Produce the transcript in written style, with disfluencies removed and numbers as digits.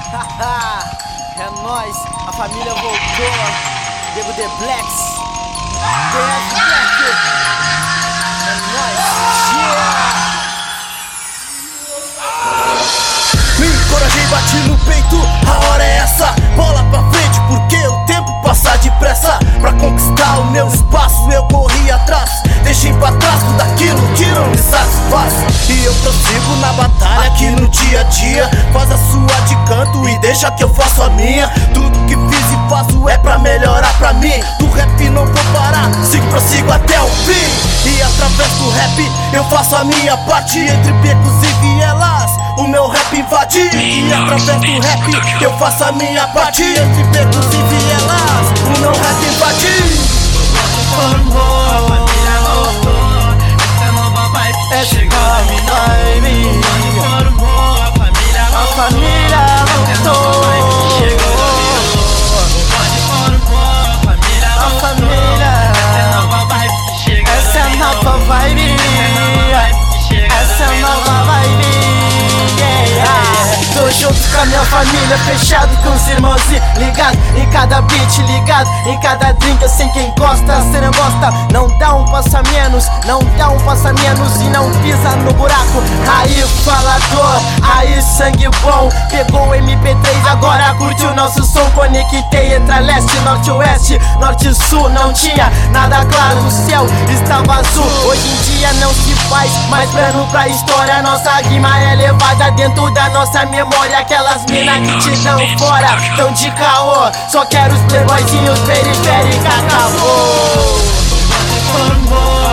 É nóis, a família voltou. Diego The Blacks, DF Black. É nóis, yeah. Me encorajei, bati no peito, a hora é essa. Bola pra frente, porque o tempo passa depressa. Pra conquistar o meu espaço, eu corri atrás. Deixei pra trás tudo aquilo que não me satisfaz. E eu prossigo na batalha aqui no dia a dia. Faz a sua de canto e deixa que eu faço a minha. Tudo que fiz e faço é pra melhorar pra mim. Do rap não vou parar, prossigo até o fim. E através do rap eu faço a minha parte. Entre becos e vielas o meu rap invade. E através do rap eu faço a minha parte. Entre becos e vielas o meu rap invade. Essa nova vibe chegou. A família voltou. A família. Essa é nova vibe. Essa é nova vibe. Tô junto com a minha família, fechado com os irmãos e ligado em cada beat, ligado em cada drink. Eu sei quem gosta, cê não gosta, não dá um passo a menos, não dá um passo a menos e não pisa no buraco. Aí falador, aí sangue bom, pegou o MP3, agora curte o nosso som. Conectei entre leste, norte, oeste, norte e sul. Não tinha nada claro, o céu estava azul. Hoje em dia não se faz mais plano pra história. Nossa rima é levada dentro da nossa memória. Aquelas mina que te dão fora, tão de caô. Só quero os playboyzinhos periféricos, acabou.